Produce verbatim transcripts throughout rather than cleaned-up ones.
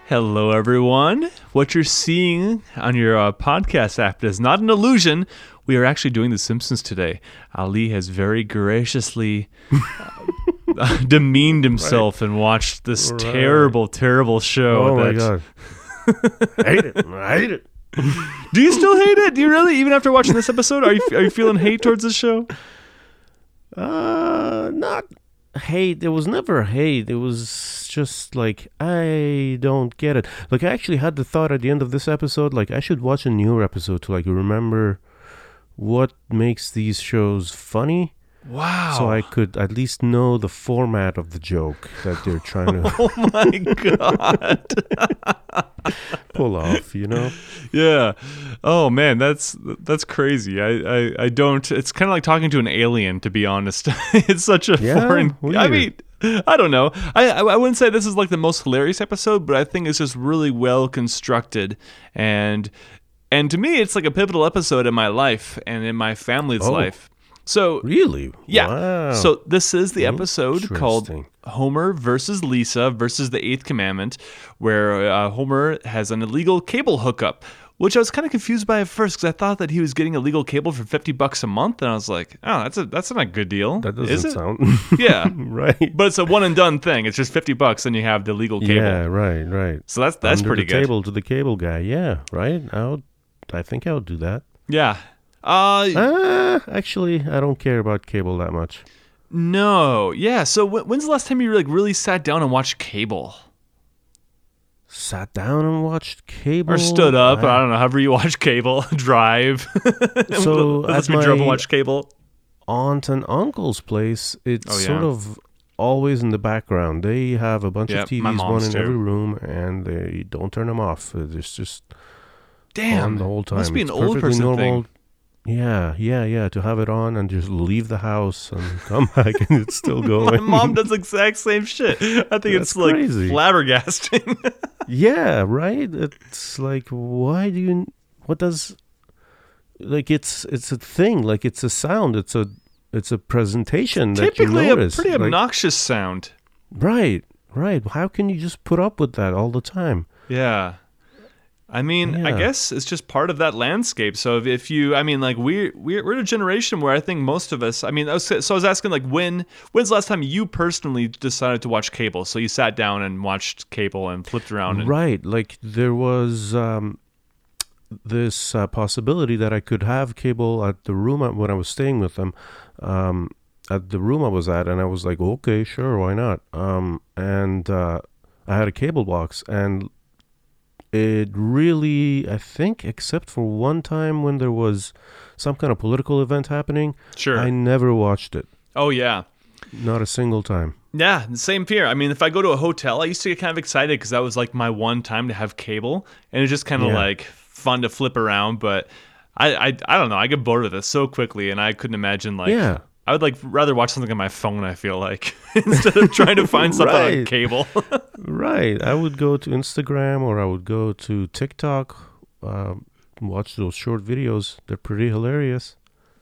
Hello, everyone. What you're seeing on your uh, podcast app is not an illusion. We are actually doing The Simpsons today. Ali has very graciously uh, demeaned himself right. and watched this right. terrible, terrible show. Oh, that... my God. I hate it. I hate it. Do you still hate it? Do you really? Even after watching this episode, are you are you feeling hate towards this show? Uh, not hate. It was never hate. It was just like, I don't get it. Like, I actually had the thought at the end of this episode, like, I should watch a newer episode to, like, remember what makes these shows funny. Wow. So I could at least know the format of the joke that they're trying to oh my God. pull off, you know? Yeah. Oh man, that's that's crazy. I, I, I don't it's kinda like talking to an alien, to be honest. It's such a yeah, foreign weird. I mean I don't know. I, I I wouldn't say this is like the most hilarious episode, but I think it's just really well constructed, and and to me it's like a pivotal episode in my life and in my family's oh. life. So really, yeah. Wow. So this is the episode called Interesting. Homer versus Lisa versus the Eighth Commandment, where uh, Homer has an illegal cable hookup, which I was kind of confused by at first because I thought that he was getting illegal cable for fifty bucks a month, and I was like, oh, that's a that's not a good deal. That doesn't is it? sound yeah, right. But it's a one and done thing. It's just fifty bucks, and you have the legal cable. Yeah, right, right. So that's that's Under pretty the good. Table to the cable guy. Yeah, right. I would, I think I would do that. Yeah. Uh, uh, actually, I don't care about cable that much. No. Yeah. So w- when's the last time you like really sat down and watched cable? Sat down and watched cable? Or stood up. I, I don't know. However you watch cable. Drive. So Let's at be drove and my watch cable. aunt and uncle's place, it's Oh, yeah. sort of always in the background. They have a bunch Yep, of T my Vs, one mom's in too. every room, and they don't turn them off. It's just Damn. on the whole time. Must be It's an old perfectly person normal. thing. Yeah, yeah, yeah. To have it on and just leave the house and come back and it's still My going. mom does the exact same shit. I think That's it's like crazy. flabbergasting. Yeah, right. It's like, why do you? What does? Like, it's it's a thing. Like, it's a sound. It's a it's a presentation that you Typically notice. a pretty Like, obnoxious sound. right, right. How can you just put up with that all the time? Yeah. I mean, I Yeah. guess it's just part of that landscape. So if, if you, I mean, like we're, we're we're a generation where I think most of us. I mean, I was, so I was asking like when when's the last time you personally decided to watch cable? So you sat down and watched cable and flipped around. And, Right. Like, there was um, this uh, possibility that I could have cable at the room I- when I was staying with them. Um, at the room I was at, and I was like, okay, sure, why not? Um, and uh, I had a cable box, and it really, I think, except for one time when there was some kind of political event happening, Sure. I never watched it. Oh yeah. Not a single time. Yeah, the same fear. I mean, if I go to a hotel, I used to get kind of excited because that was like my one time to have cable, and it's just kind of Yeah. like fun to flip around. But I, I, I don't know. I get bored with this so quickly, and I couldn't imagine like. Yeah. I would like rather watch something on my phone. I feel like instead of trying to find something on Right. cable. Right. I would go to Instagram or I would go to TikTok, um, watch those short videos. They're pretty hilarious.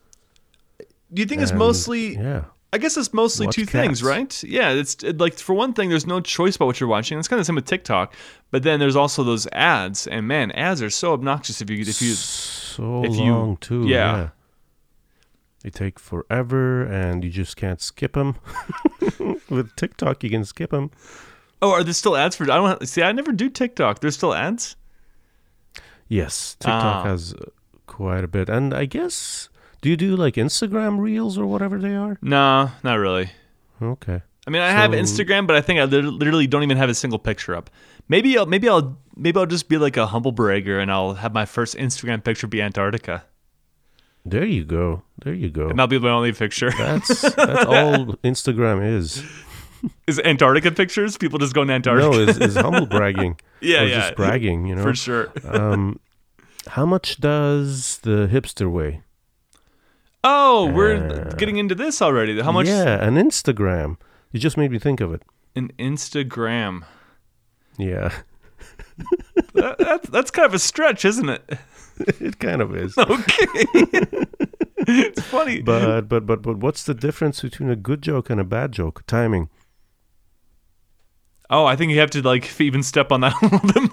Do you think it's And, mostly? Yeah. I guess it's mostly Watch two things, cats. right? Yeah, it's it, like for one thing, there's no choice about what you're watching. It's kind of the same with TikTok, but then there's also those ads, and man, ads are so obnoxious if you if you so if you- long too. yeah. Yeah. They take forever, and you just can't skip them. With TikTok, you can skip them. oh, are there still ads for? I don't see. I never do TikTok. There's still ads. Yes, TikTok Ah. has uh, quite a bit, and I guess. Do you do like Instagram Reels or whatever they are? No, not really. Okay. I mean, I have So- Instagram, but I think I lit- literally don't even have a single picture up. Maybe I'll maybe I'll maybe I'll just be like a humble bragger, and I'll have my first Instagram picture be Antarctica, There you go. There you go. and that'll be my only picture. That's that's all Instagram is. Is Antarctica pictures? People just going to Antarctica. No, is is humble bragging. yeah, or yeah, just bragging, you know. for sure. um, how much does the hipster weigh? Oh, we're Uh, getting into this already. How much? Yeah, an Instagram. You just made me think of it. An Instagram. Yeah, that, that's that's kind of a stretch, isn't it? it kind of is. Okay. It's funny. But but but but what's the difference between a good joke and a bad joke? Timing. Oh, I think you have to like even step on that a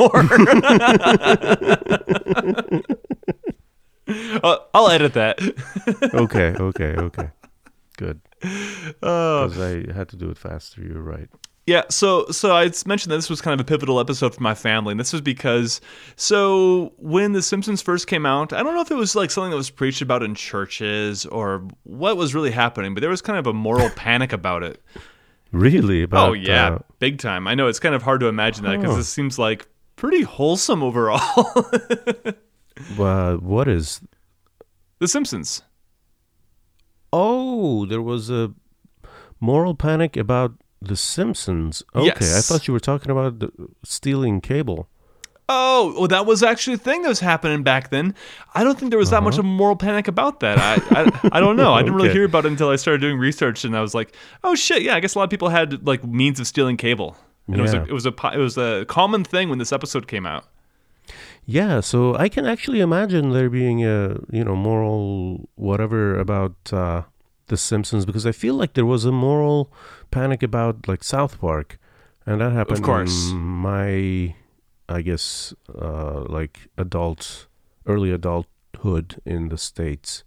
little bit more. uh, I'll edit that. Okay, okay, okay. Good. Uh, Because I had to do it faster. You're right. Yeah, so so I mentioned that this was kind of a pivotal episode for my family, and this was because so when The Simpsons first came out, I don't know if it was like something that was preached about in churches or what was really happening, but there was kind of a moral panic about it. Really? About, Oh yeah, uh, big time. I know it's kind of hard to imagine that because Oh. this seems like pretty wholesome overall. uh, what is? The Simpsons. Oh, there was a moral panic about The Simpsons. Okay, I Yes. thought you were talking about the stealing cable. Oh, well, that was actually a thing that was happening back then. I don't think there was that much of a moral panic about that. I, I, I don't know. I didn't really Okay. hear about it until I started doing research, and I was like, oh shit, yeah. I guess a lot of people had like means of stealing cable. And it was Yeah. a, it was a po- it was a common thing when this episode came out. Yeah, so I can actually imagine there being a you know moral whatever about uh, The Simpsons, because I feel like there was a moral panic about like South Park, and that happened course. in my, I guess, uh, like adult, early adulthood in the States.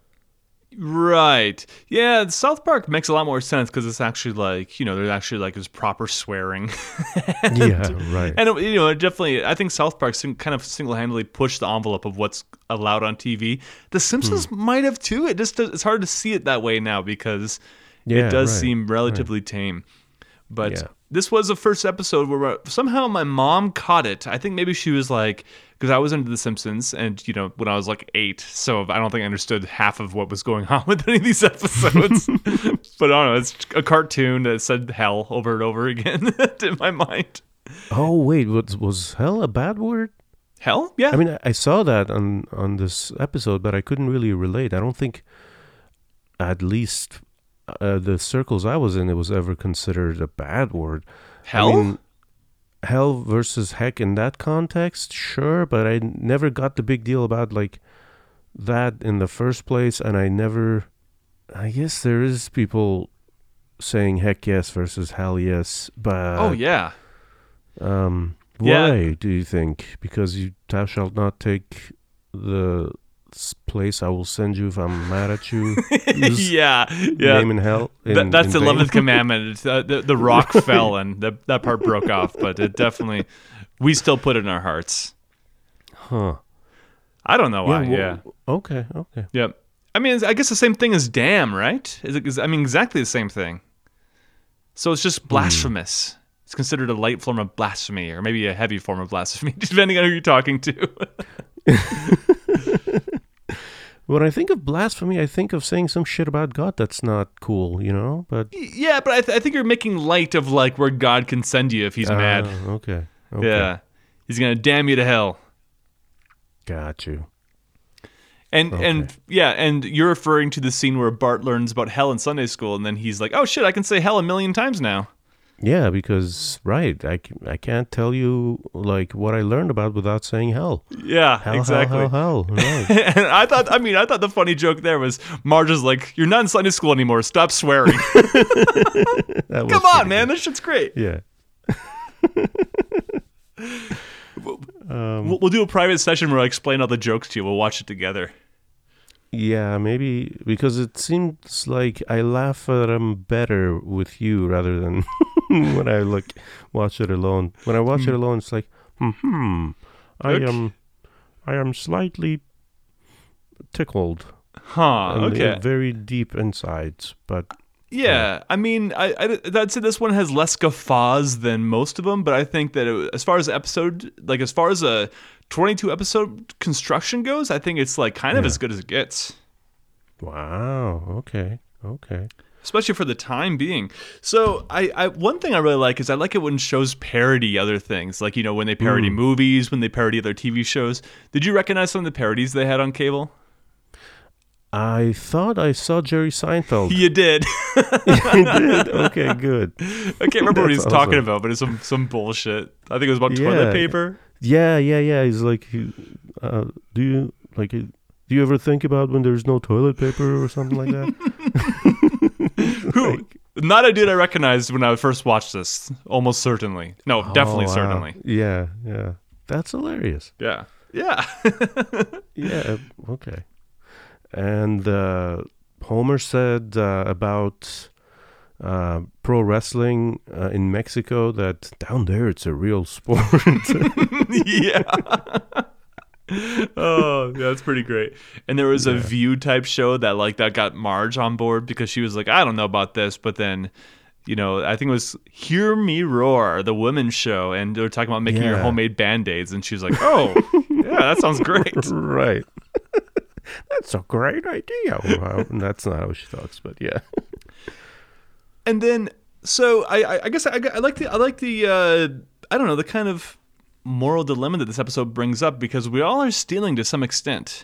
Right. Yeah, South Park makes a lot more sense because it's actually like, you know, there's actually like this proper swearing. Yeah, right. And, it- you know, it definitely, I think South Park sing- kind of single-handedly pushed the envelope of what's allowed on T V. The Simpsons Hmm. might have too. It just, does- it's hard to see it that way now because Yeah, it does right, seem relatively tame. But Yeah. this was the first episode where somehow my mom caught it. I think maybe she was like, because I was into The Simpsons, and you know, when I was like eight, so I don't think I understood half of what was going on with any of these episodes. But I don't know, it's a cartoon that said hell over and over again in my mind. Oh wait, was was hell a bad word? Hell? Yeah. I mean, I- I saw that on on this episode, but I couldn't really relate. I don't think, at least uh, the circles I was in, it was ever considered a bad word. hell? I mean, hell versus heck in that context, sure, but I never got the big deal about like that in the first place, and I never. I guess there is people saying heck yes versus hell yes, but oh, yeah. um, Yeah. why do you think? Because you thou shalt not take the s- place I will send you if I'm mad at you. Use yeah. Yeah. Name in hell. In, That, that's in the vain? eleventh commandment. It's, uh, the, the rock fell and the, that part broke off, but it definitely, we still put it in our hearts. Huh. I don't know why. well, Yeah. Okay. Okay. Yep. I mean, it's- I guess the same thing as damn, right? Is it, is, I mean, exactly the same thing. So it's just blasphemous. It's considered a light form of blasphemy, or maybe a heavy form of blasphemy, depending on who you're talking to. When I think of blasphemy, I think of saying some shit about God that's not cool, you know. But Yeah, but I, th- I think you're making light of like where God can send you if he's mad. Ah, okay. Okay. Yeah, he's gonna damn you to hell. Got you. And Okay. and yeah, and you're referring to the scene where Bart learns about hell in Sunday school, and then he's like, "Oh shit, I can say hell a million times now." Yeah, because right, I, c- I can't tell you like what I learned about without saying hell. Yeah, Hell, exactly. hell, hell, hell. Right. And I thought, I mean, I thought the funny joke there was Marge is like, "You're not in Sunday school anymore. Stop swearing." That was Come on, pretty man, good. this shit's great. Yeah. um, We'll, we'll do a private session where I explain all the jokes to you. We'll watch it together. yeah, maybe because it seems like I laugh at them better with you rather than when I look watch it alone. When I watch it alone, it's like, hmm, I Okay. am, I am slightly tickled. Huh? and Okay. very deep insides, but Yeah, I mean, I, I I'd say this one has less guffaws than most of them, but I think that it, as far as episode, like as far as a twenty-two episode construction goes, I think it's like kind of Yeah. as good as it gets, wow, okay, okay. especially for the time being. So, I, I one thing I really like is I like it when shows parody other things, like you know when they parody Mm. movies, when they parody other T V shows. Did you recognize some of the parodies they had on cable? I thought I saw Jerry Seinfeld. You did. I did. Okay, good. I can't remember what he's That's talking awesome. about, but it's some some bullshit. I think it was about Yeah. toilet paper. Yeah, yeah, yeah. He's like, he- uh, do you like? uh, Do you ever think about when there's no toilet paper or something like that? Who? Like- Not a dude I recognized when I first watched this. Almost certainly. No, definitely, Oh, wow. certainly. Yeah, yeah. That's hilarious. Yeah. Yeah. Yeah, okay. And uh, Homer said uh, about uh, pro wrestling uh, in Mexico that down there it's a real sport. Yeah. Oh, yeah, that's pretty great. And there was a Yeah. View type show that like that got Marge on board because she was like, I don't know about this, but then, you know, I think it was Hear Me Roar, the women's show, and they were talking about making your Yeah. homemade band-aids, and she's like, oh, yeah, that sounds great. Right. That's a great idea. Well, that's not how she talks, but yeah. And then, so I, I, I guess I, I like the, I like the, uh, I don't know, the kind of moral dilemma that this episode brings up because we all are stealing to some extent.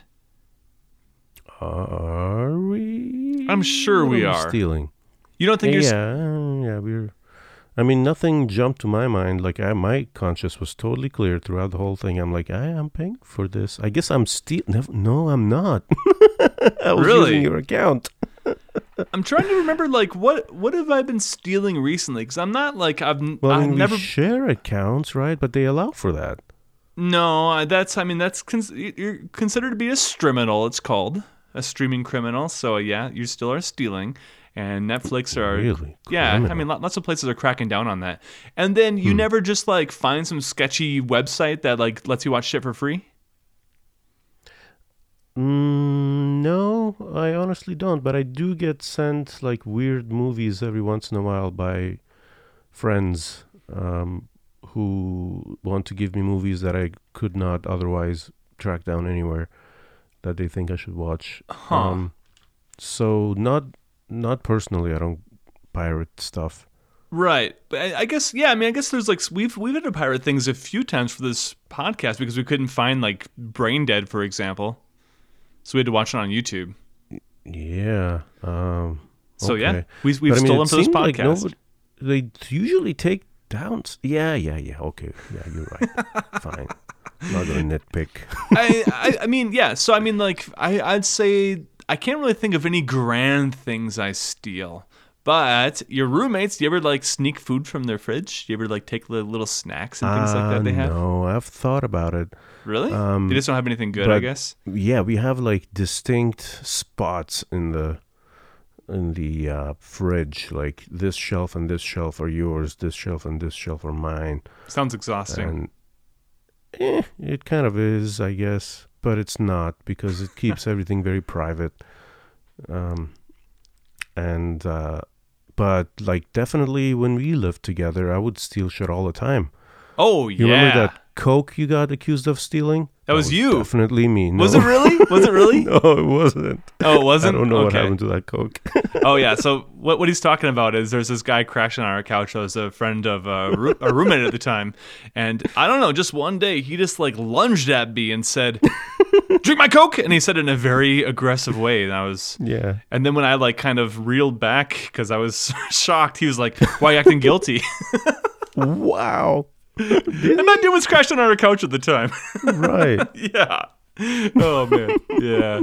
Are we? I'm sure What we we are. stealing. You don't think you're? s- Yeah, uh, yeah, we're. I mean, nothing jumped to my mind. Like, I, my conscience was totally clear throughout the whole thing. I'm like, I am paying for this. I guess I'm stealing. No, I'm not. I was Really? using your account. I'm trying to remember, like, what what have I been stealing recently? Because I'm not like I've n- Well, I I've mean, never. we share accounts, right? But they allow for that. No, I- that's I mean that's cons- you're considered to be a striminal. It's called a streaming criminal. So yeah, you still are stealing. And Netflix are Really? yeah. I Criminal. mean, lo- lots of places are cracking down on that. And then you Hmm. never just like find some sketchy website that like lets you watch shit for free. Mm, no, I honestly don't. But I do get sent like weird movies every once in a while by friends um, who want to give me movies that I could not otherwise track down anywhere that they think I should watch. Huh. Um, so not not personally, I don't pirate stuff. Right, but I, I guess yeah. I mean, I guess there's like we've we've had to pirate things a few times for this podcast because we couldn't find like Brain Dead, for example, so we had to watch it on YouTube. Yeah. Um, So yeah, okay. we we've But I mean, stolen it for this seemed like podcast. nobody- they usually take down. s- Yeah, yeah, yeah. Okay, yeah, you're right. Fine. Not gonna nitpick. I, I I mean yeah. So I mean like I I'd say I can't really think of any grand things I steal. But your roommates, do you ever like sneak food from their fridge? Do you ever like take li- little snacks and things like that they Uh, have? No, I've thought about it. Really? Um, they just don't have anything good, I but- guess. Yeah, we have like distinct spots in the in the uh, fridge. Like this shelf and this shelf are yours. This shelf and this shelf are mine. Sounds exhausting. And eh, it kind of is, I guess, but it's not because it keeps everything very private. Um, and uh, but like definitely when we lived together, I would steal shit all the time. Oh You yeah. remember that Coke you got accused of stealing? That was you. Definitely me. No. Was it really? Was it really? No, it wasn't. Oh, it I wasn't? don't know what Okay. happened to that Coke. Oh yeah. So what what he's talking about is there's this guy crashing on our couch that was a friend of uh, roo- a roommate at the time, and I don't know. Just one day he just like lunged at me and said, "Drink my Coke," and he said it in a very aggressive way, and I was. Yeah. And then when I like kind of reeled back because I was shocked, he was like, "Why are you acting guilty?" Wow. And that dude was crashing on our couch at the time. Right. Yeah. Oh man. Yeah.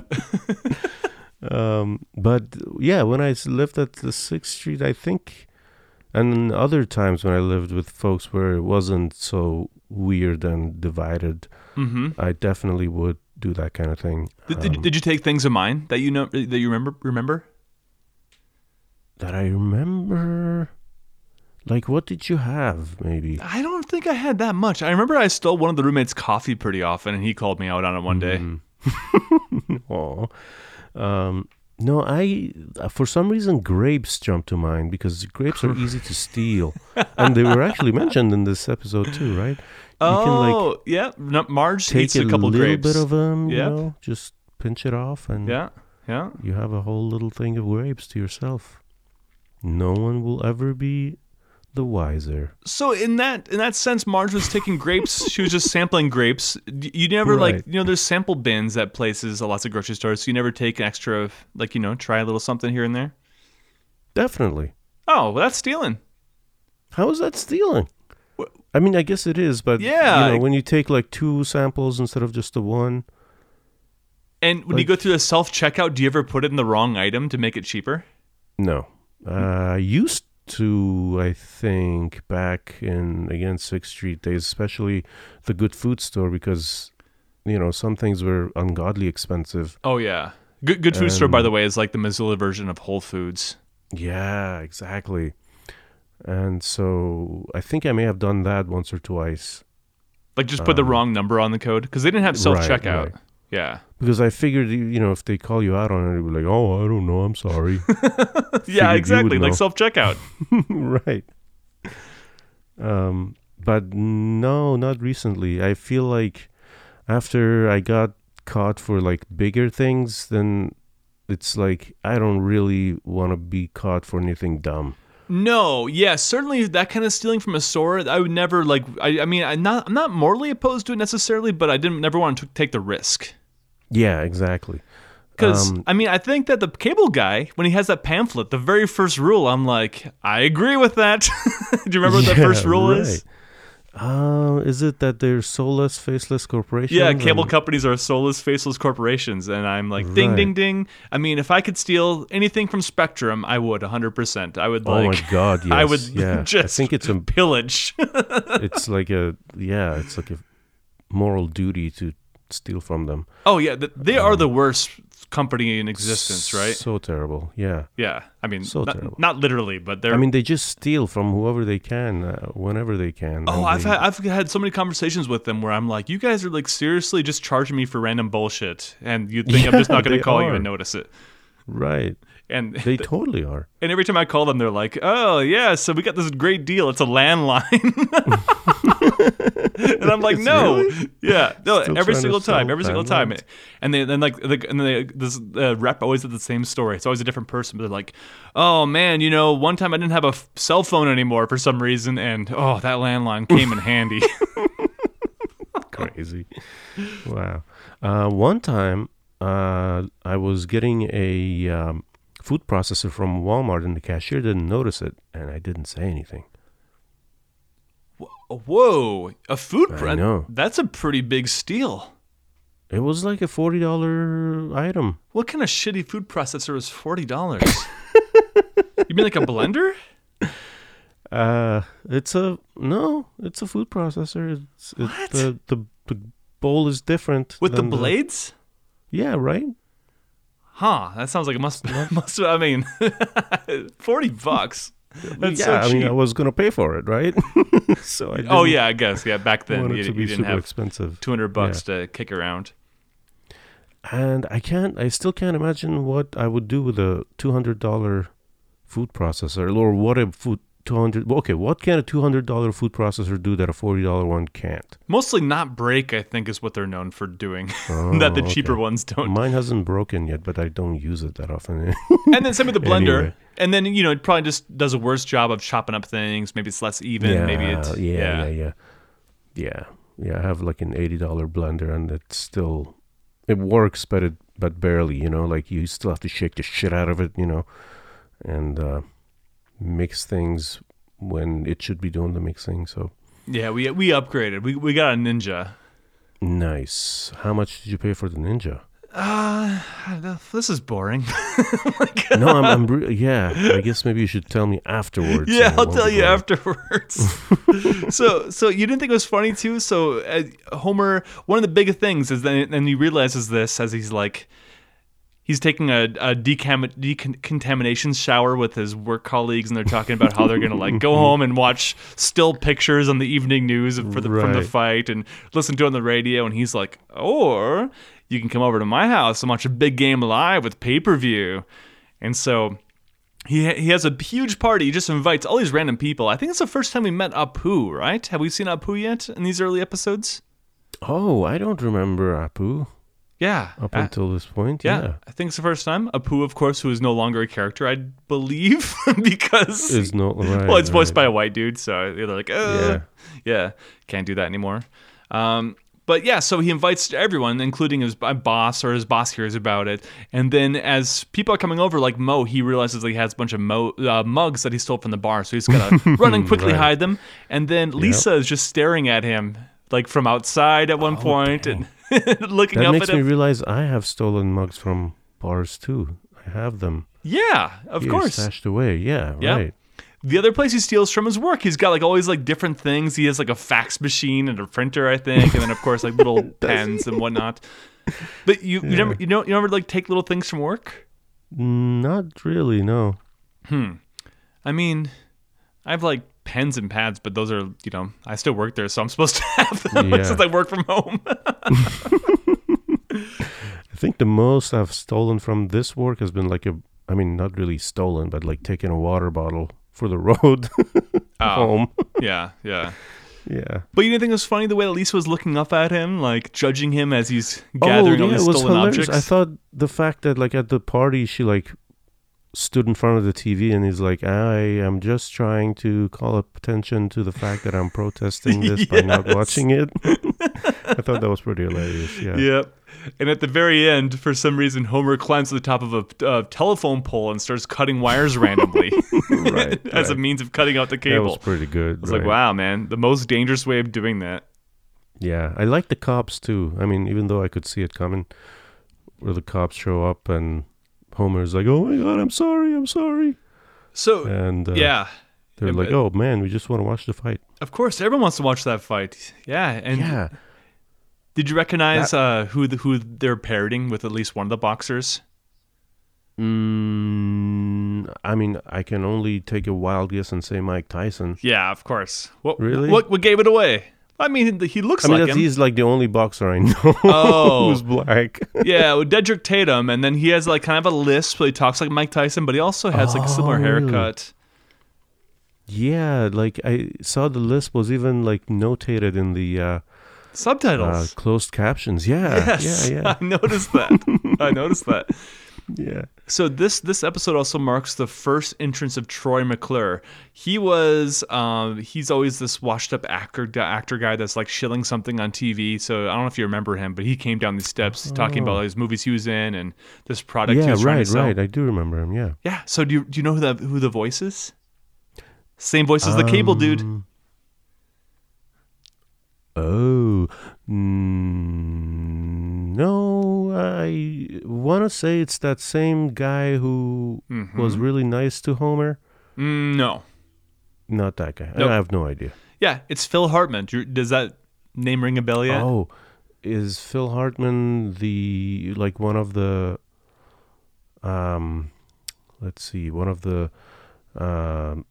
Um, but yeah, when I s- lived at the sixth Street, I think, and other times when I lived with folks where it wasn't so weird and divided, Mm-hmm. I definitely would do that kind of thing. Did, did, Um, did you take things of mine that you know that you remember? Remember? that I remember. Like, what did you have? Maybe. I don't think I had that much. I remember I stole one of the roommates' coffee pretty often, and he called me out on it one day. Mm. Aw. Um, no, I uh, for some reason grapes jumped to mind because grapes are easy to steal, and they were actually mentioned in this episode too, right? Oh, You can like yeah. No, Marge take eats a a couple little grapes. bit of them, Yep. you know, just pinch it off, and yeah, yeah. you have a whole little thing of grapes to yourself. No one will ever be the wiser. So in that in that sense, Marge was taking grapes. She was just sampling grapes. D- You never like Right. you know there's sample bins at places, at lots of grocery stores. So you never take an extra like you know try a little something here and there. Definitely. Oh, well, that's stealing. How is that stealing? Wh- I mean, I guess it is, but Yeah. you know, when you take like two samples instead of just the one, And when you Like- go through a self checkout, do you ever put it in the wrong item to make it cheaper? no. Uh, I used to, I think, back in, again, sixth Street days, especially the Good Food store, because, you know, some things were ungodly expensive. Oh, yeah. Good, good Food store, by And- the way, is like the Missoula version of Whole Foods. Yeah, exactly. And so I think I may have done that once or twice. Like, just put the Um, wrong number on the code because they didn't have self checkout. right. Yeah. Because I figured, you you know, if they call you out on it, they'd be like, oh, I don't know, I'm sorry. Yeah, Figured you would exactly. Like know. self checkout. Right. Um, but no, not recently. I feel like after I got caught for like bigger things, then it's like I don't really want to be caught for anything dumb. No, yeah, certainly that kind of stealing from a store. I would never like. I, I mean, I'm not. I'm not morally opposed to it necessarily, but I didn't never want to take the risk. Yeah, exactly. Because Um, I mean, I think that the cable guy, when he has that pamphlet, the very first rule, I'm like, I agree with that. Do you remember what the yeah, first rule is? right. Uh, is it that they're soulless, faceless corporations? Yeah, cable and- companies are soulless, faceless corporations, and I'm like, ding, Right. ding, ding. I mean, if I could steal anything from Spectrum, I would one hundred percent. I would Oh like, my God! Yes. I would yeah. just I think it's a. pillage. It's like a. Yeah, it's like a moral duty to steal from them. Oh yeah, th- they are the worst company in existence, right? So terrible. Yeah. Yeah, I mean, So not, terrible. not literally, but they're. I mean, they just steal from whoever they can, uh, whenever they can. oh, and I've they- had I've had so many conversations with them where I'm like, you guys are like seriously just charging me for random bullshit, and you think I'm just Yeah, not going they to call you are. and notice it. Right. And They totally are. and every time I call them, they're like, oh yeah, so we got this great deal. It's a landline. And I'm like, no, Really? yeah, no, Still every trying to single time, sell every single time, landlines? and they then like, the, and they, this uh, rep always did the same story. It's always a different person, but they're like, oh man, you know, one time I didn't have a f- cell phone anymore for some reason, and oh, that landline came in handy. Crazy. Wow. Uh, one time, uh, I was getting a um, food processor from Walmart, and the cashier didn't notice it, and I didn't say anything. Whoa, a food I brand? know. That's a pretty big steal. It was like a forty dollar item. What kind of shitty food processor is forty dollars? You mean like a blender? Uh, it's a no. It's a food processor. It's, it, What? the, the the bowl is different With the than blades? Yeah, right. Huh, that sounds like it must, must I mean, forty bucks. That's yeah, so I mean, cheap. I was gonna pay for it, right? so I Oh didn't yeah, I guess. Yeah, back then want you, it to you be didn't super have expensive. two hundred bucks to kick around. And I can't. I still can't imagine what I would do with a two hundred dollar food processor, or what a food two hundred. Okay, what can a two hundred dollar food processor do that a forty dollar one can't? Mostly not break, I think, is what they're known for doing. Oh, that the cheaper okay. ones don't. Mine hasn't broken yet, but I don't use it that often. And then same with the blender. Anyway. And then, you know, it probably just does a worse job of chopping up things. Maybe it's less even. yeah, Maybe it's. yeah, yeah, yeah, yeah, yeah. I have like an eighty dollar blender, and it's still it works, but it but barely. You know, like you still have to shake the shit out of it. You know, and uh, mix things when it should be doing the mixing. So Yeah, we we upgraded. We we got a Ninja. nice. How much did you pay for the Ninja? Uh, this is boring. No, I'm, I'm re- yeah. I guess maybe you should tell me afterwards. Yeah, and it I'll won't tell be you boring. afterwards. so, so you didn't think it was funny too? So, uh, Homer, one of the big things is that, and he realizes this as he's like, he's taking a, a decam- decontamination shower with his work colleagues, and they're talking about how they're gonna like go home and watch still pictures on the evening news for the from the Right. fight and listen to it on the radio. And he's like, or you can come over to my house and watch a big game live with pay per view. And so he he has a huge party. He just invites all these random people. I think it's the first time we met Apu, right? Have we seen Apu yet in these early episodes? Oh, I don't remember Apu Yeah. up Uh, until this point. yeah, Yeah, I think it's the first time. Apu, of course, who is no longer a character, I believe, because is not right. well, it's voiced right. by a white dude, so they're like, uh, Yeah. yeah, can't do that anymore. Um, but yeah, so he invites everyone, including his b- boss, or his boss hears about it. And then as people are coming over, like Mo, he realizes that he has a bunch of Mo, uh, mugs that he stole from the bar. So he's got to run and quickly Right. hide them. And then Lisa is just staring at him, like from outside at one Oh, point dang. and looking That up makes at me him. realize I have stolen mugs from bars too. I have them. Yeah, of Here, course. stashed away. Yeah, Yep. right. The other place he steals from his work. He's got like always like different things. He has like a fax machine and a printer, I think, and then of course like little pens and whatnot. But you, you Yeah. never you don't you never like take little things from work? Not really, no. I mean, I have like pens and pads, but those are, you know, I still work there, so I'm supposed to have them Yeah. since I work from home. I think the most I've stolen from this work has been like a, I mean, not really stolen, but like taking a water bottle for the road Oh. home. yeah, yeah. Yeah. But you didn't think it was funny the way that Lisa was looking up at him, like judging him as he's gathering all oh, yeah, these it was stolen hilarious. objects? I thought the fact that like at the party she like stood in front of the T V and he's like, I am just trying to call attention to the fact that I'm protesting this by not Yes. watching it. I thought that was pretty hilarious. Yeah. Yep. And at the very end, for some reason, Homer climbs to the top of a uh, telephone pole and starts cutting wires randomly Right. as a right. means of cutting out the That was cable. pretty good. I was like, right. wow, man, the most dangerous way of doing that. Yeah, I like the cops too. I mean, even though I could see it coming, where the cops show up and Homer's like, "Oh my God, I'm sorry, I'm sorry," So, and uh, yeah, they're Yeah, like, but- "Oh man, we just want to watch the fight." of course, everyone wants to watch that fight. Yeah, and yeah, did you recognize uh, who the, who they're parroting with at least one of the boxers? mm, I mean, I can only take a wild guess and say Mike Tyson. Yeah, of course. What Really? What, what gave it away? I mean, he looks I mean, like that's, him. he's like the only boxer I know Oh. who's black. Yeah, with Dedrick Tatum, and then he has like kind of a lisp, so he talks like Mike Tyson, but he also has like a similar Oh, really? haircut. Yeah, like I saw the list was even like notated in the uh, uh, Subtitles. closed captions. Yeah, yes, yeah, yeah, I noticed that. I noticed that. yeah. So this this episode also marks the first entrance of Troy McClure. He was um, he's always this washed up actor actor guy that's like shilling something on T V. So I don't know if you remember him, but he came down these steps talking about all his movies he was in and this product he Yeah, was trying right, to sell. right. I do remember him. Yeah. Yeah. So do you do you know who the who the voice is? Same voice as the cable dude. Um, Oh, mm, no, I want to say it's that same guy who Mm-hmm. was really nice to Homer. Mm, no. Not that guy. Nope. I have no idea. Yeah, it's Phil Hartman. Do you- Does that name ring a bell yet? Oh, is Phil Hartman the, like one of the, um, let's see, one of the, um,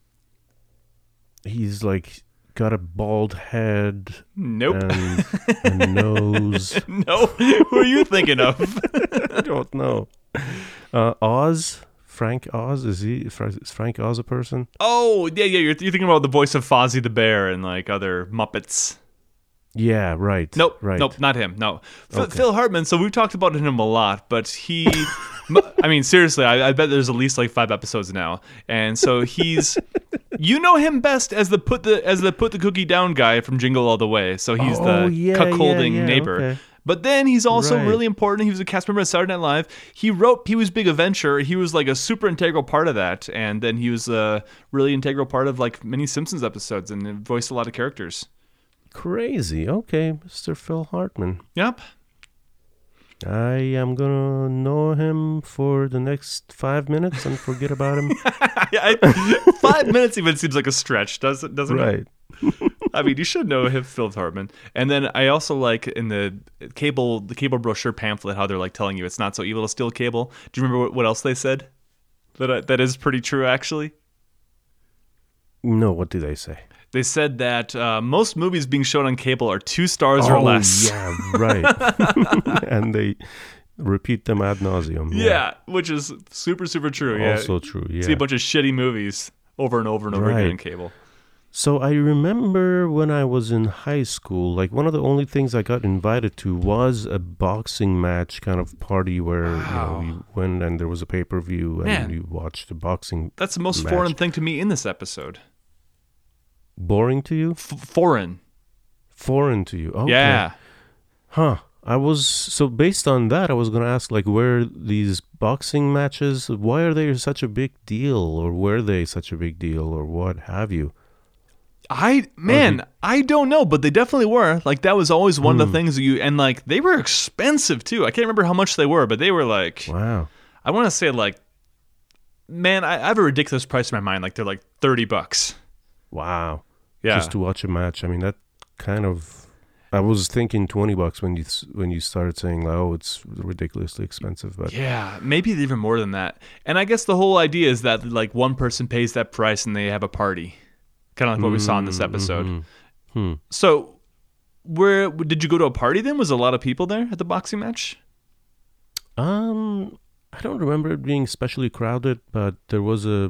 he's like got a bald head Nope. and a nose. No. Who are you thinking of? I don't know. Uh, Oz, Frank Oz, is he? Is Frank Oz a person? Oh, yeah, yeah. You're, you're thinking about the voice of Fozzie the Bear and like other Muppets. Yeah, right. Nope, right. nope, not him. No, F- Okay. Phil Hartman. So we've talked about him a lot, but he, m- I mean, seriously, I, I bet there's at least like five episodes now, and so he's, you know him best as the put the as the put the cookie down guy from Jingle All the Way. So he's Oh, the yeah, cuckolding yeah, yeah, neighbor. okay. But then he's also Right. really important. He was a cast member of Saturday Night Live. He wrote Pee Wee's Big Adventure. He was like a super integral part of that, and then he was a really integral part of like many Simpsons episodes and voiced a lot of characters. Crazy. Okay, Mister Phil Hartman. Yep. I am gonna know him for the next five minutes and forget about him. Yeah, I, five minutes even seems like a stretch, doesn't doesn't it? Right. I mean, you should know him, Phil Hartman. And then I also like in the cable the cable brochure pamphlet how they're like telling you it's not so evil to steal cable. Do you remember what, what else they said? That I, that is pretty true, actually. No, what did they say? They said that uh, most movies being shown on cable are two stars or oh, less. yeah, right. And they repeat them ad nauseum. Yeah, which is super super true. Yeah, Also true. Yeah. see a bunch of shitty movies over and over and over again Right. on cable. So I remember when I was in high school, like one of the only things I got invited to was a boxing match kind of party where Wow. you know we went and there was a pay per view and Man. you watched the boxing. That's the most Match. foreign thing to me in this episode. Boring to you? F- foreign. Foreign to you? Okay. Yeah. Huh. I was so based on that. I was gonna ask like where these boxing matches. Why are they such a big deal, or were they such a big deal, or what have you? I man, I don't know, but they definitely were. Like that was always one of the things that you and like they were expensive too. I can't remember how much they were, but they were like Wow. I want to say like man, I, I have a ridiculous price in my mind. Like they're like thirty bucks. Wow. Yeah. Just to watch a match. I mean, that kind of. I was thinking twenty bucks when you when you started saying, "Oh, it's ridiculously expensive." But yeah, maybe even more than that. And I guess the whole idea is that like one person pays that price and they have a party, kind of like what we saw in this episode. Mm-hmm. Hmm. So, where did you go to a party then? Was a lot of people there at the boxing match? Um, I don't remember it being especially crowded, but there was a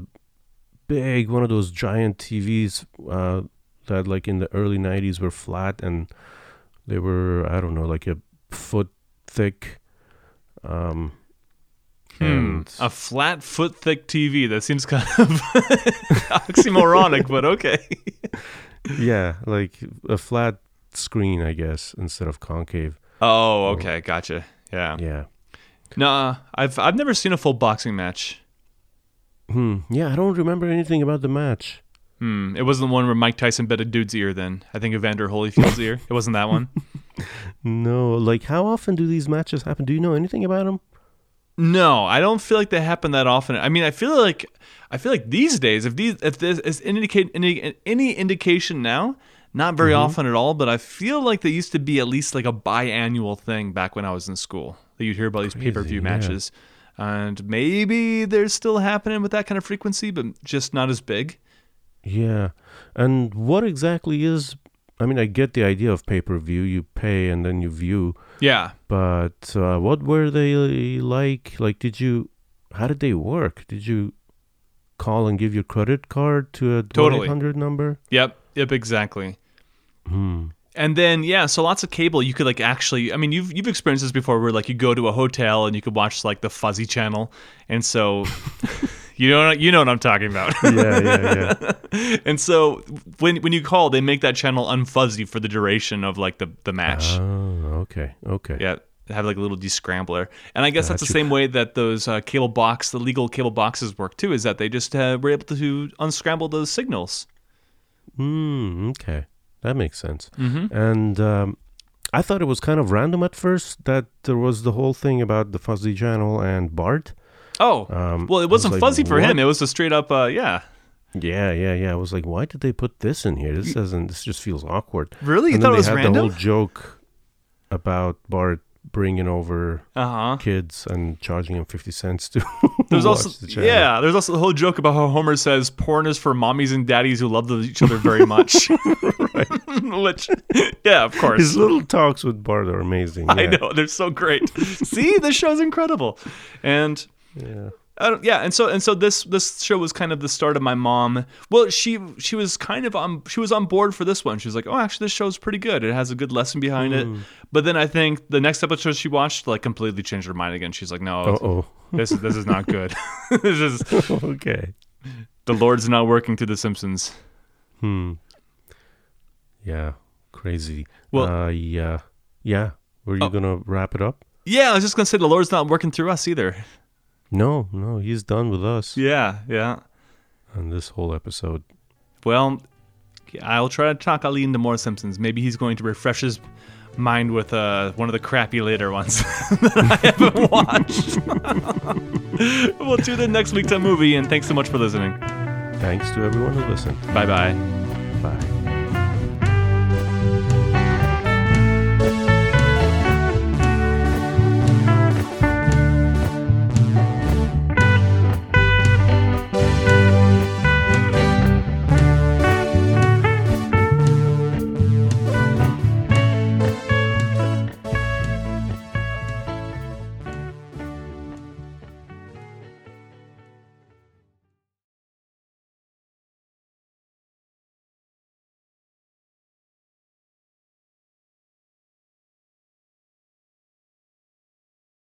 big one of those giant T Vs uh, that, like in the early nineties, were flat and they were, I don't know, like a foot thick. Um, hmm. and A flat foot thick T V. That seems kind of oxymoronic, but okay. yeah, like a flat screen, I guess, instead of concave. Oh, okay, gotcha. Yeah. Yeah. No, I've I've never seen a full boxing match. Hmm. Yeah, I don't remember anything about the match. Hmm. It wasn't the one where Mike Tyson bit a dude's ear then. I think Evander Holyfield's ear. It wasn't that one. No. Like, how often do these matches happen? Do you know anything about them? No, I don't feel like they happen that often. I mean, I feel like I feel like these days, if these if this is indicate any, any indication now, not very Mm-hmm. often at all. But I feel like they used to be at least like a biannual thing back when I was in school. That you'd hear about these Crazy, pay per view yeah. matches, and maybe they're still happening with that kind of frequency, but just not as big. Yeah. And what exactly is, I mean, I get the idea of pay-per-view. You pay and then you view. Yeah. But uh, what were they like? Like, did you, how did they work? Did you call and give your credit card to a Totally. one eight hundred number? Yep. Yep. Exactly. Hmm. And then yeah, so lots of cable. You could like actually. I mean, you've you've experienced this before, where like you go to a hotel and you could watch like the fuzzy channel, and so you know you know what I'm talking about. Yeah, yeah, yeah. And so when when you call, they make that channel unfuzzy for the duration of like the the match. Oh, okay, okay. Yeah, they have like a little descrambler, and I guess that's the Gotcha. same way that those uh, cable box, the legal cable boxes work too. Is that they just uh, were able to unscramble those signals. Hmm, okay. That makes sense. Mm-hmm. And um, I thought it was kind of random at first that there was the whole thing about the fuzzy channel and Bart. Oh, Um, well, I it was wasn't like, fuzzy for what? him. It was a straight up, uh, yeah. Yeah, yeah, yeah. I was like, why did they put this in here? This doesn't. This just feels awkward. Really? You And thought then it was they had random? the whole joke about Bart bringing over Uh huh. kids and charging them fifty cents to There's watch also the channel. yeah. There's also the whole joke about how Homer says porn is for mommies and daddies who love each other very much. Which, yeah, of course. His little talks with Bart are amazing. I yeah. know they're so great. See, this show's incredible, and Yeah. I don't, yeah, and so and so this this show was kind of the start of my mom. Well, she she was kind of on she was on board for this one. She was like, oh, actually, this show's pretty good. It has a good lesson behind it. But then I think the next episode she watched like completely changed her mind again. She's like, no, Uh oh. this is this is not good. This is Okay. the Lord's not working through The Simpsons. Hmm. Yeah. Crazy. Well- uh, yeah. Yeah. Were you Oh. gonna wrap it up? Yeah, I was just gonna say the Lord's not working through us either. No, no. He's done with us Yeah, yeah. on this whole episode. Well, I'll try to talk Ali into more Simpsons. Maybe he's going to refresh his mind with uh, one of the crappy later ones that I haven't watched. We'll tune in next week to a movie, and thanks so much for listening. Thanks to everyone who listened. Bye bye. Bye.